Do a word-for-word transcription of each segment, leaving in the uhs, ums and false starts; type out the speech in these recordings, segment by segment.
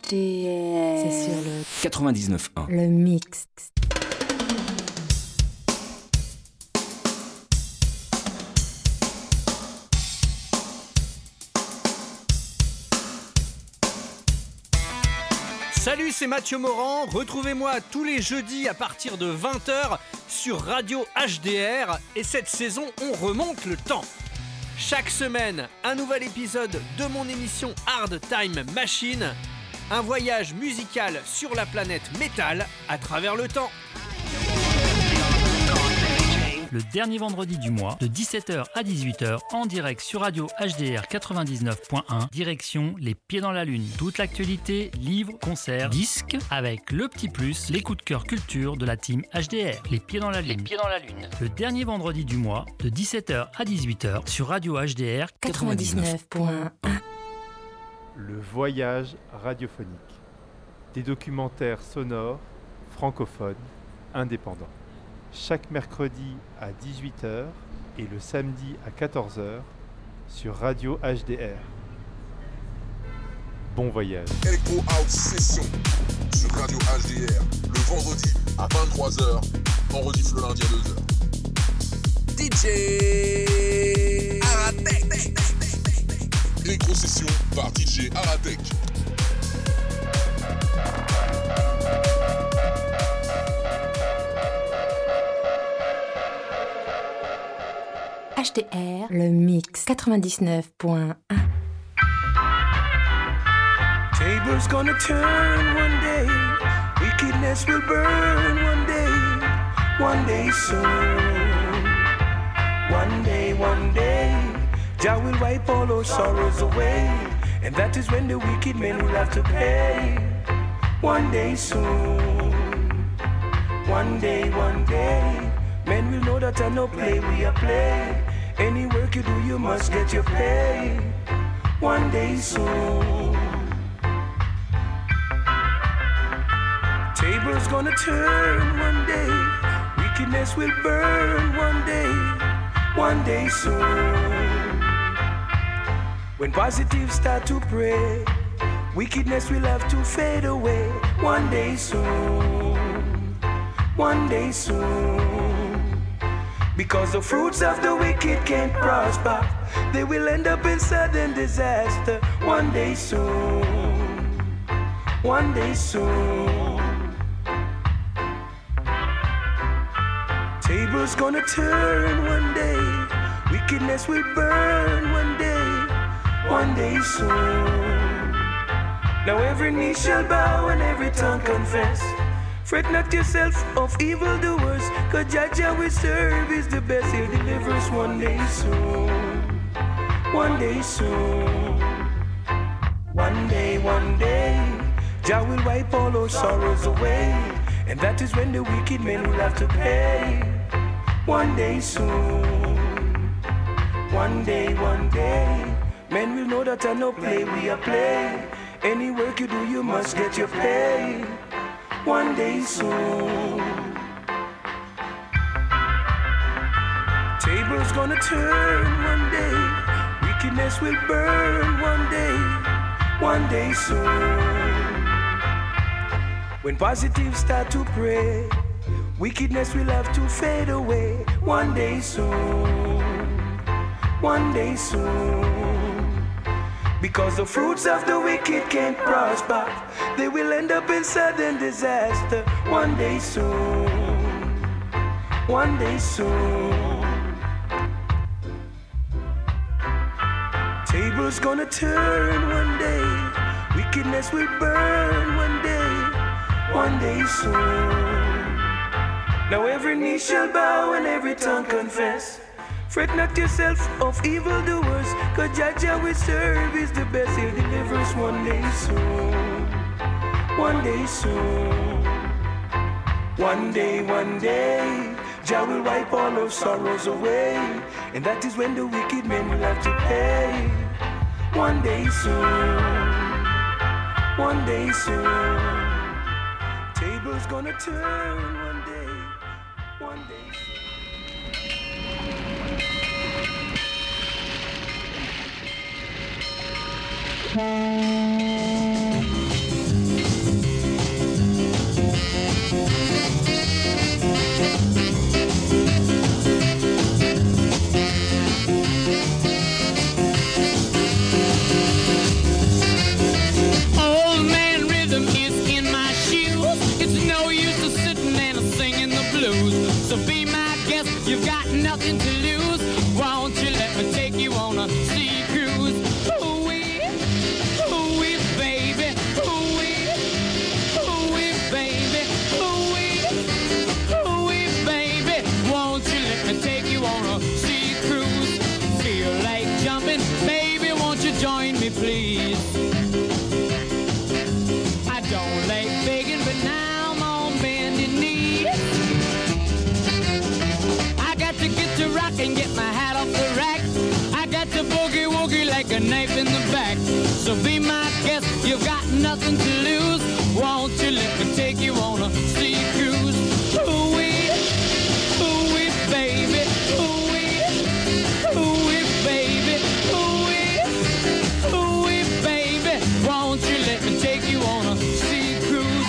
D R. C'est sur le quatre-vingt-dix-neuf un. Le mix. Salut, c'est Mathieu Morand. Retrouvez-moi tous les jeudis à partir de vingt heures sur Radio H D R. Et cette saison, on remonte le temps. Chaque semaine, un nouvel épisode de mon émission Hard Time Machine. Un voyage musical sur la planète métal à travers le temps. Le dernier vendredi du mois, de dix-sept heures à dix-huit heures, en direct sur Radio H D R quatre-vingt-dix-neuf point un, direction Les Pieds dans la Lune. Toute l'actualité, livres, concerts, disques, avec le petit plus, les coups de cœur culture de la team H D R. Les Pieds dans la Lune. Les Pieds dans la Lune. Le dernier vendredi du mois, de dix-sept heures à dix-huit heures, sur Radio H D R quatre-vingt-dix-neuf point un. Le voyage radiophonique. Des documentaires sonores, francophones, indépendants. Chaque mercredi à dix-huit heures et le samedi à quatorze heures sur Radio H D R. Bon voyage. Echo Out Session sur Radio H D R le vendredi à vingt-trois heures, en rediff le lundi à deux heures. D J Aratek. Echo Session par D J Aratek. H D R, le mix quatre-vingt-dix-neuf point un. Tables gonna turn one day, wickedness will burn one day, one day soon. One day, one day, Jah will wipe all our sorrows away, and that is when the wicked men will have to pay. One day soon, one day, one day, men will know that I no play, we are play. Any work you do, you must get your pay. One day soon. Tables gonna turn one day. Wickedness will burn one day. One day soon. When positives start to pray, wickedness will have to fade away. One day soon. One day soon. Because the fruits of the wicked can't prosper, they will end up in sudden disaster. One day soon, one day soon. Tables gonna turn one day, wickedness will burn one day, one day soon. Now every knee shall bow and every tongue confess. Fret not yourself of evildoers, cause Jah we serve is the best. He'll deliver us one day soon. One day soon. One day, one day, Jah will wipe all our sorrows away, and that is when the wicked men will have to pay. One day soon. One day, one day, men will know that I no play, we are play. Any work you do, you must get your pay. One day soon. Tables gonna turn one day. Wickedness will burn one day. One day soon. When positives start to pray, wickedness will have to fade away. One day soon. One day soon. Because the fruits of the wicked can't prosper, they will end up in sudden disaster. One day soon, one day soon. Tables gonna turn one day, wickedness will burn one day, one day soon. Now every knee shall bow and every tongue confess. Fret not yourself of evildoers, cause Jah we serve is the best. He'll deliver us one day soon. One day soon. One day, one day, Jah will wipe all our sorrows away, and that is when the wicked men will have to pay. One day soon. One day soon. Tables gonna turn one day. One day soon. smoky like a knife in the back. So be my guest, you've got nothing to lose. Won't you let me take you on a sea cruise? Ooh-wee, ooh-wee, baby, ooh-wee, ooh-wee, baby, ooh-wee, ooh-wee, baby. Won't you let me take you on a sea cruise?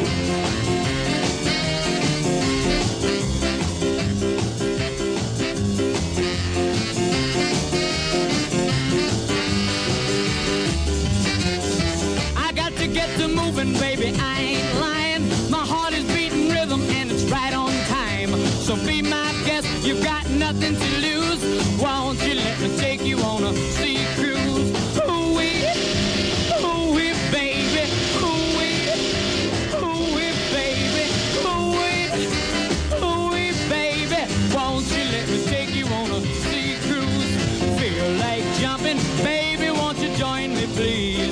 I got to get to moving, baby, I ain't lying. My heart is beating rhythm and it's right on time. So be my guest, you've got nothing to lose. Won't you let me take you on a sea cruise? Ooh-wee, ooh-wee, baby, ooh-wee, ooh-wee, baby, ooh-wee, ooh-wee, baby. Won't you let me take you on a sea cruise? Feel like jumping, baby, won't you join me, please?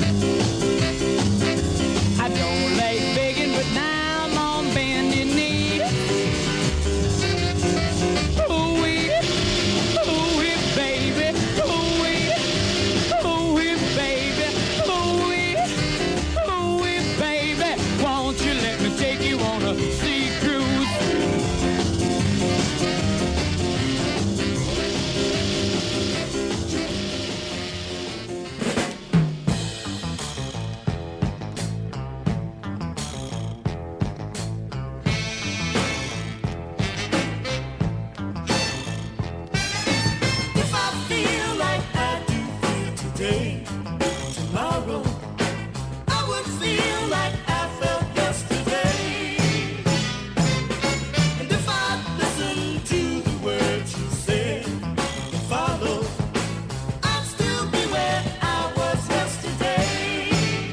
I don't like begging, but now I'm on bending knee. Ooh-wee, ooh-wee, baby, ooh-wee, ooh-wee, baby, ooh-wee, ooh-wee, baby. Won't you let me take you on a sea cruise? If I feel like I do feel today, tomorrow I would feel like I felt yesterday. And if I listen to the words you said and follow, I'd still be where I was yesterday.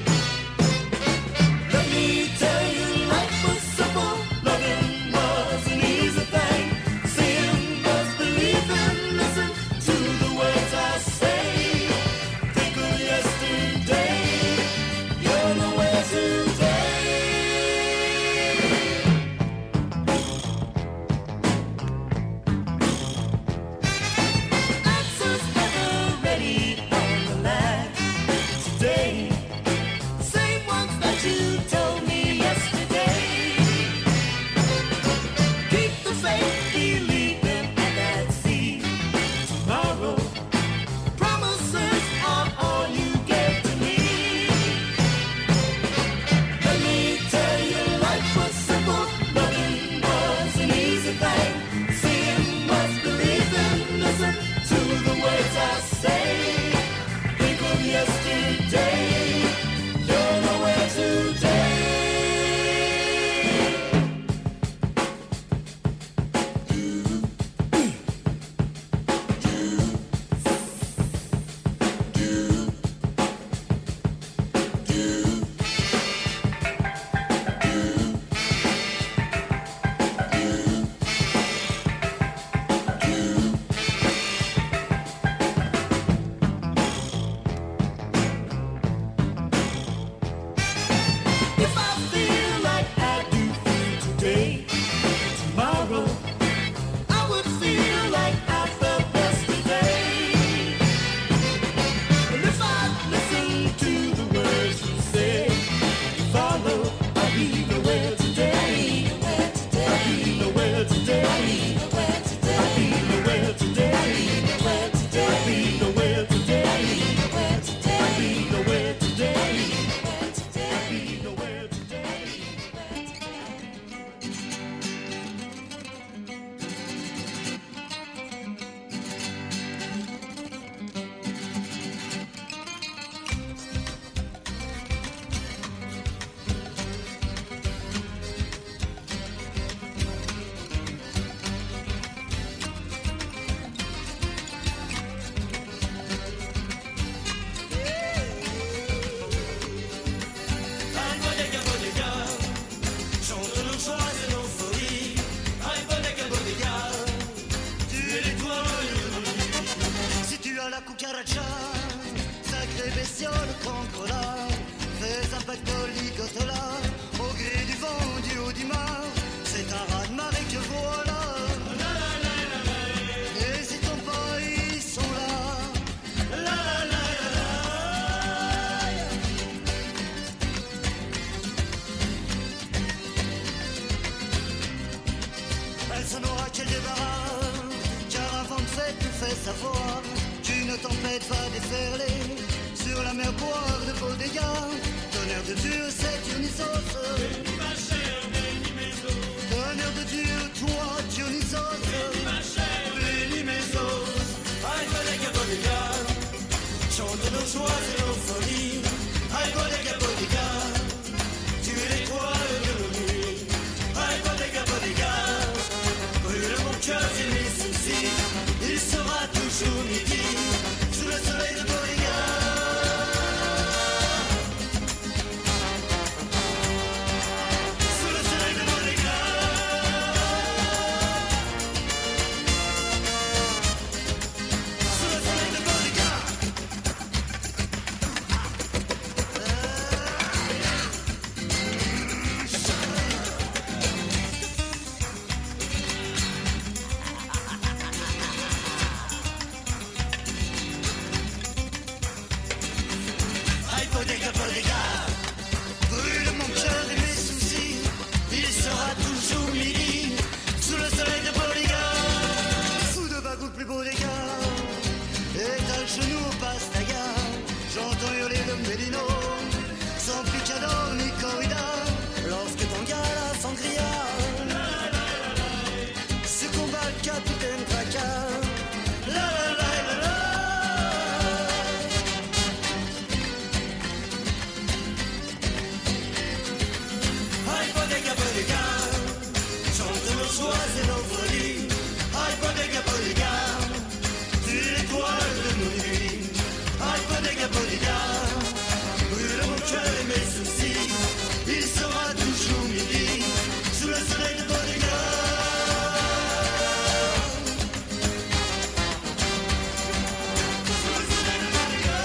Let me tell you, life was simple, loving was an easy thing. Sin was believing, listen to the words I say. Think of yesterday, you're nowhere today. Answers never ready on the line today. Same ones that you told me yesterday. Keep the faith, believing, and I'd see tomorrow. Promises are all you get to me. Let me tell you, life was simple, loving was an easy thing. Sin was believing, listen to the words I say. Think of yesterday, you're nowhere today. If I feel like I do feel today, tomorrow I would feel like I felt yesterday. And if I listen to the words you say and follow, I'll be nowhere today. I'll be nowhere today. I'll be nowhere today. I'll be nowhere today. I'll be nowhere today. I'll be nowhere today. I'll be nowhere today. I'll be nowhere today. Si tu as la cucaracha, sacré bestiole contre l'art, fais un pacte ligotola, au gré du vent du haut du mar, c'est un raz-de-marée que voilà. Et si ton pays sont là, savoir qu'une tempête va déferler sur la mer boire de beaux dégâts. Tonnerre de Dieu, c'est Dionysos. Bénis ma chère, bénis mes os. Tonnerre de Dieu, toi Dionysos. Bénis ma chère, bénis mes os. Aïe, bodega, bodega, chante nos joies et nos folies. Aïe, bodega, bodega, tu es l'étoile de nos nuits. Aïe, bodega, bodega, brûle mon cœur et mes soucis. Il sera toujours midi sous le soleil de Bodega. Sous le soleil de Bodega. Sous le soleil de Bodega. Aïe, Bodega, Bodega, brûle mon cœur et mes soucis. Il sera toujours midi sous le soleil de Bodega. Sous de bagou plus beau des gars, et à genoux au pastaga. J'entends hurler le mélino, sans picador ni corrida. Lorsque ton gars la sangria se combat le capitaine Tracas. La la la la la. Aïe, bodega, bodega, chante nos joies et nos folies. Aïe, bodega, bodega, tu es l'étoile de nos nuits. Aïe, bodega, bodega, brûle mon cœur et mes soucis. Il sera toujours midi sous le soleil de Bodega. Sous le soleil de Bodega.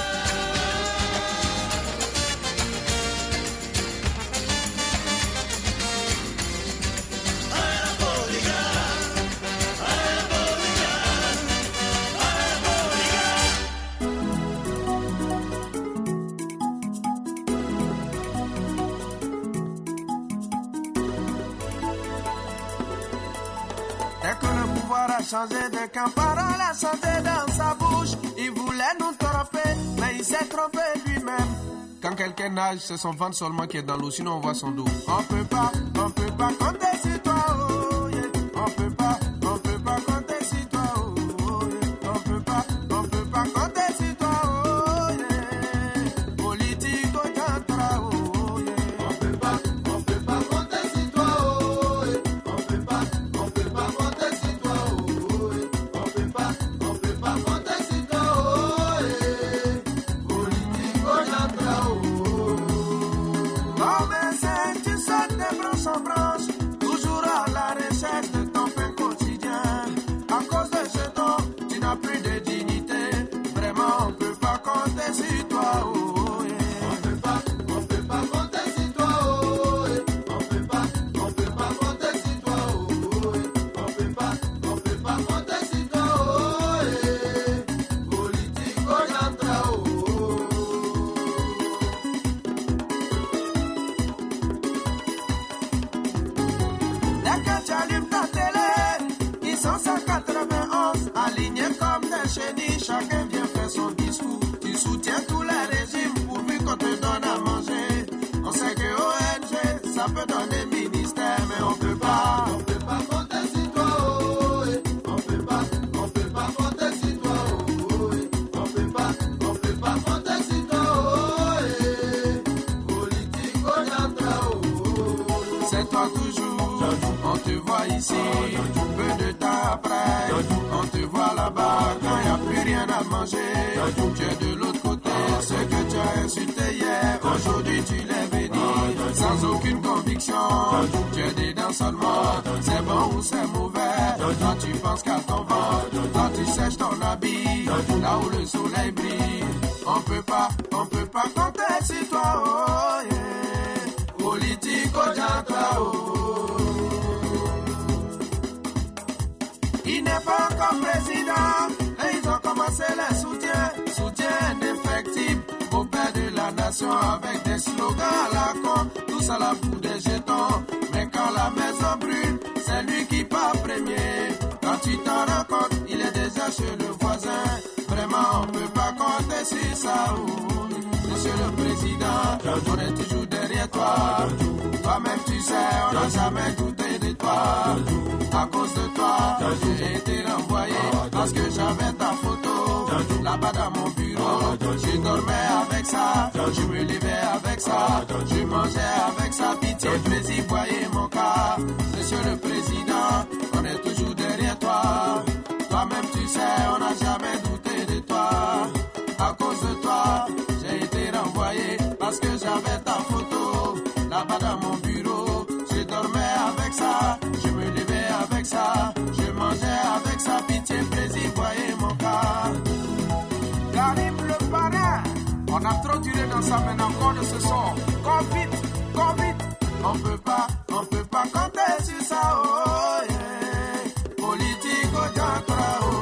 À la Bodega, à la Bodega, à la Bodega. Dès que le pouvoir a changé de camp, parole a chanté dans sa bouche. Il voulait nous tromper, mais il s'est trompé lui-même. Quand quelqu'un nage, c'est son ventre seulement qui est dans l'eau, sinon on voit son dos. On peut pas, on peut pas compter sur toi, oh yeah. On peut pas, on peut pas compter sur toi, oh yeah. On peut pas, on peut pas compter sur toi, oh yeah. Politique au tantra, oh yeah. On peut pas, on peut pas compter sur toi, oh yeah. On peut pas, on peut pas compter sur toi, oh yeah. On peut pas, on peut pas compter sur toi, oh yeah. Politique au tantra, oh. Comme un saint, tu sautes de branche en branche, toujours à la recherche de ton pain quotidien. À cause de ce don, tu n'as plus de dignité. Vraiment, on peut pas compter sur toi, oh yeah. On peut pas, on peut pas compter sur toi, oh yeah. On peut pas, on peut pas compter sur toi, oh yeah. On peut pas, on peut pas compter sur toi, oh yeah. Politique au yantra, oh. Dès que tu allumes ta télé, ils sont cent quatre-vingt-onze, alignés comme des chenilles, chacun vient faire son discours. Tu soutiens tous les régimes pourvu qu'on te donne à manger. On sait que O N G, ça peut donner ministère, mais on peut pas. On peut pas compter sur toi, oh yeah. On peut pas, on peut pas compter sur toi, oh yeah. On peut pas, on peut pas compter sur toi, oh yeah. Politique au yantra, oh. C'est toi toujours, on te voit ici, peu de temps après, on te voit là-bas quand y a plus rien à manger. Tu es de l'autre côté, ce que tu as insulté hier, aujourd'hui tu l'es béni, sans aucune conviction. Tu es dedans seulement, c'est bon ou c'est mauvais. Toi tu penses qu'à ton ventre, toi tu sèches ton habit, là où le soleil brille. On peut pas, on peut pas compter sur toi, oh yeah. Politique au yantra, oh. Il n'est pas encore président, et ils ont commencé les soutiens, soutien indéfectible au père de la nation avec des slogans à la con, tous à la bout des jetons. Mais quand la maison brûle, c'est lui qui part premier. Quand tu t'en rends compte, il est déjà chez le c'est ça, oh. Monsieur le Président, on est toujours derrière toi. Toi-même tu sais, on n'a jamais douté de toi. À cause de toi, j'ai été renvoyé parce que j'avais ta photo là-bas dans mon bureau. Je dormais avec ça, je me levais avec ça, je mangeais avec ça. Pitié, plaisir, voyez mon cas. Monsieur le Président, on est toujours derrière toi. Toi-même tu sais, on n'a jamais douté de toi. À cause de toi, j'ai été renvoyé parce que j'avais ta photo là-bas dans mon bureau. Je dormais avec ça, je me levais avec ça, je mangeais avec ça. Pitié, plaisir, voyez mon cas. Karim le parrain, on a trop tiré dans sa main encore de ce son. Cours vite, cours vite, on peut pas, on peut pas compter sur ça. Oh yeah, politique au Jankra, oh.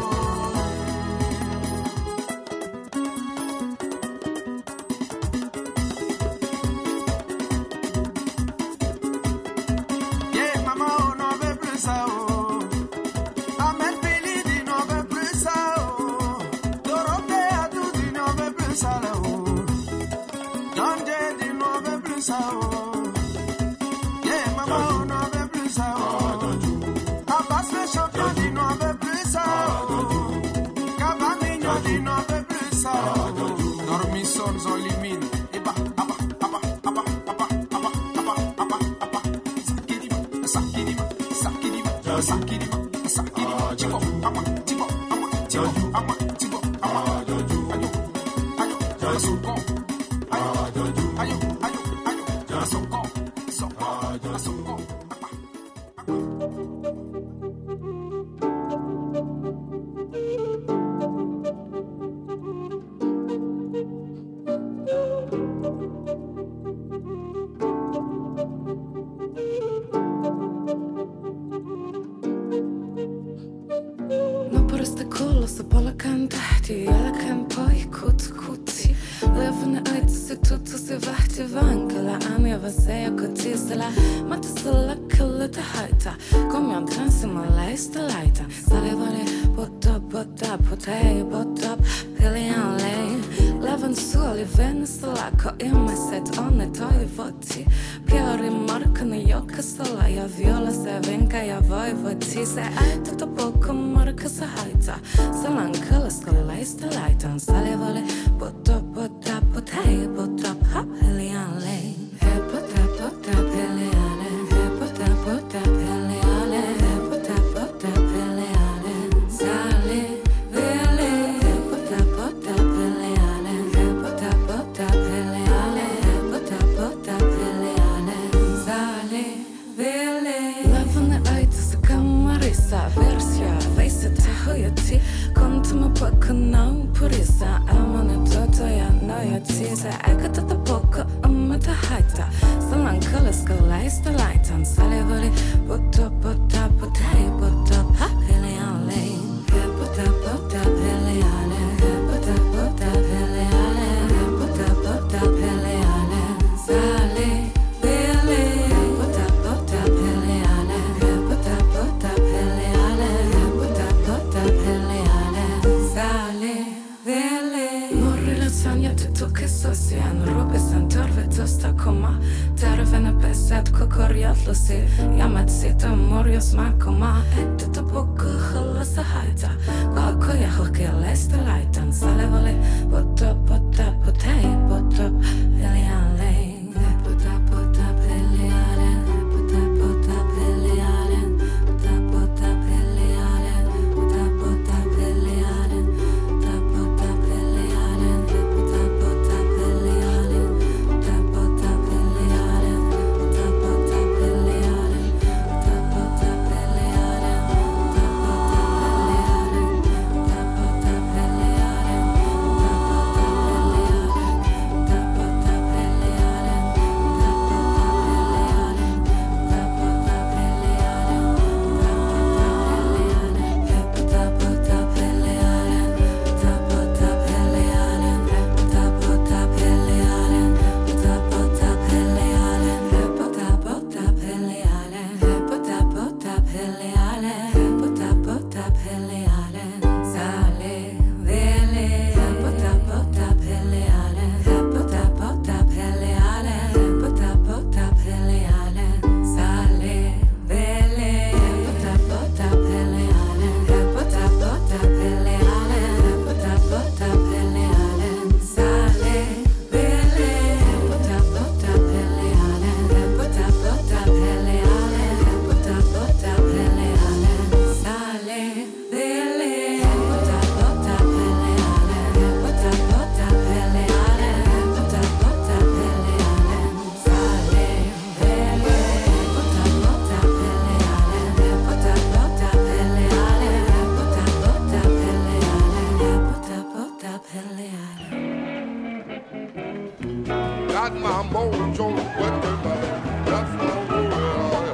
Got my mojo working, buddy. That's my world.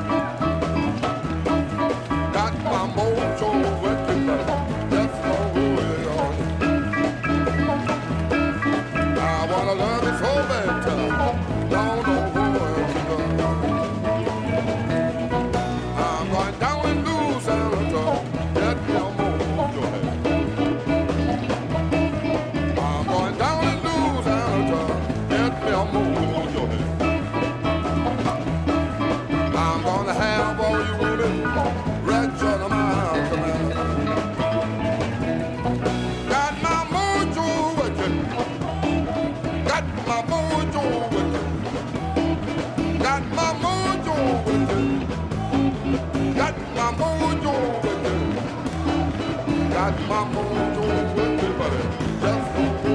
Got my mojo working, buddy. That's my world. I wanna love you so bad, don't know who else to love. I'm going down in Louisiana, get me a mojo. I'm going down in Louisiana, get me a mojo. I'm gonna have all you women right on my command. Got my mojo working. Got my mojo working. Got my mojo working. Got my mojo working. Got my mojo working, buddy. Just don't go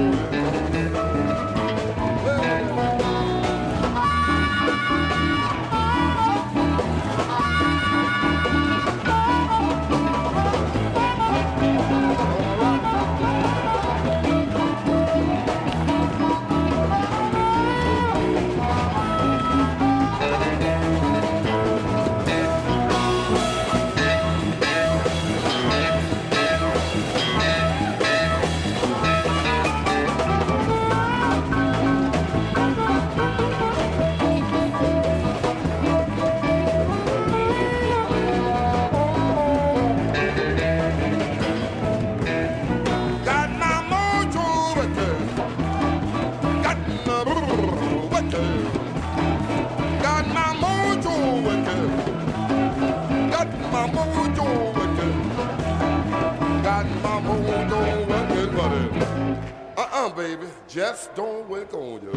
Got my mojo working. Got my working. Got my mojo working. Got my mojo working. Got my mojo working, buddy. Uh-uh, baby, just don't work on you.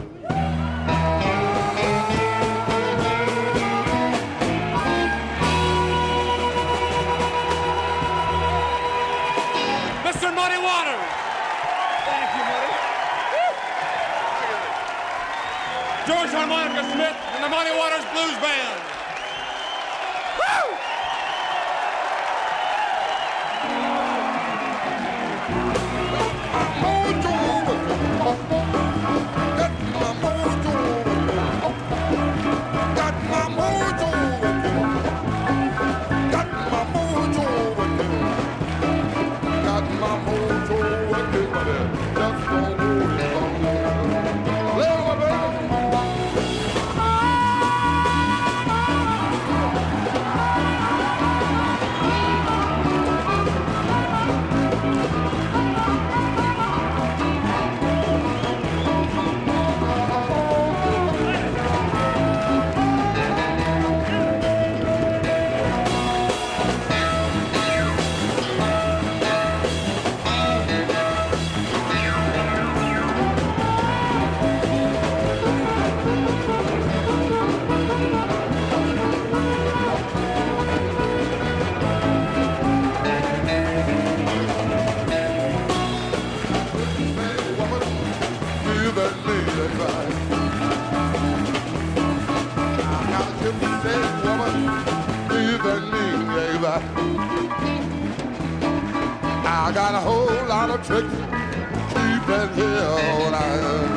Mister Muddy Waters. Thank you, Muddy. George Harmonica Smith and the Muddy Waters Blues Band. Mojo working. Got my mojo working. Got my mojo working. Got my mojo working. Got my mojo working, buddy. Just don't worry about me. Little baby. I got a whole lot of tricks keeping here all night.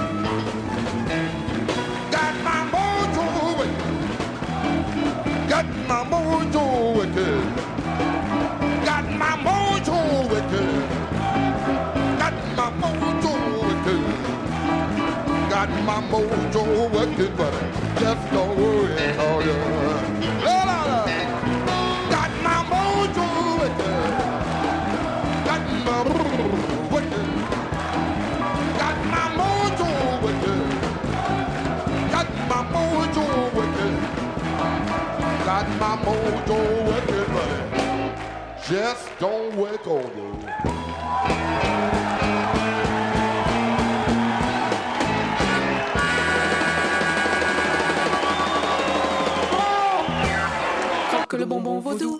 Got my mojo wicked. Got my mojo wicked. Got my mojo wicked. Got my mojo wicked. Got my mojo wicked, but just don't worry about it. La, la, la. Got my mojo wicked. Got my wicked. Got my mojo wicked. Got my mojo wicked. Got my mojo wicked, but just don't work on you. Que le bonbon vaudou.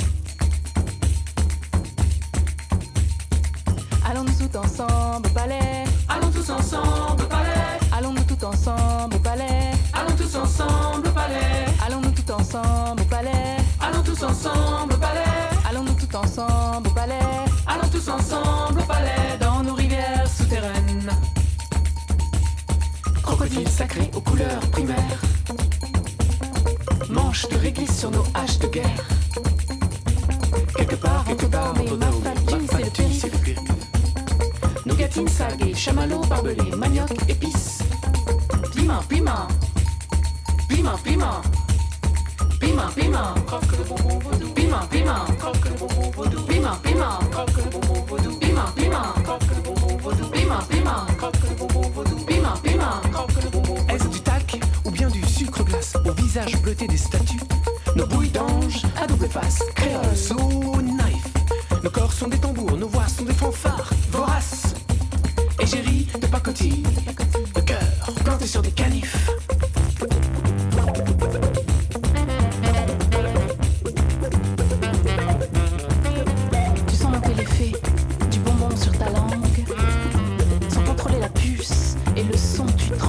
Allons-nous tout ensemble au palais. Allons tous ensemble au palais. Allons-nous tout ensemble au palais. Allons tous ensemble au palais. Allons-nous tout ensemble au palais. Allons tous ensemble au palais. Allons-nous tout ensemble au palais. Allons tous ensemble au palais. Dans nos rivières souterraines. ville sacrée aux couleurs primaires. Manches de réglisse sur nos haches de guerre. Quelque part, quelque part, mais ma fatine, c'est le périph'. Nougatine, saguée, chamallow, barbelé, manioc, épices. Piment, piment. Piment, piment. Piment, piment. Croque le bonbon vaudou. Piment, piment. Croque le bonbon vaudou. Piment, piment. Croque le bonbon vaudou. Piment, piment. Croque le bonbon vaudou. Piment, piment. Croque le bonbon vaudou. Piment, piment. Croque le bonbon vaudou. Est-ce du talc ou bien du sucre glace au visage bleuté des statues? Nos bouilles d'ange à double face, créole, sous knife. Nos corps sont des tambours, nos voix sont des fanfares voraces. Égérie de pacotille, de cœur planté sur des canifs. Tu sens monter l'effet du bonbon sur ta langue. Sans contrôler la puce et le son, tu trembles.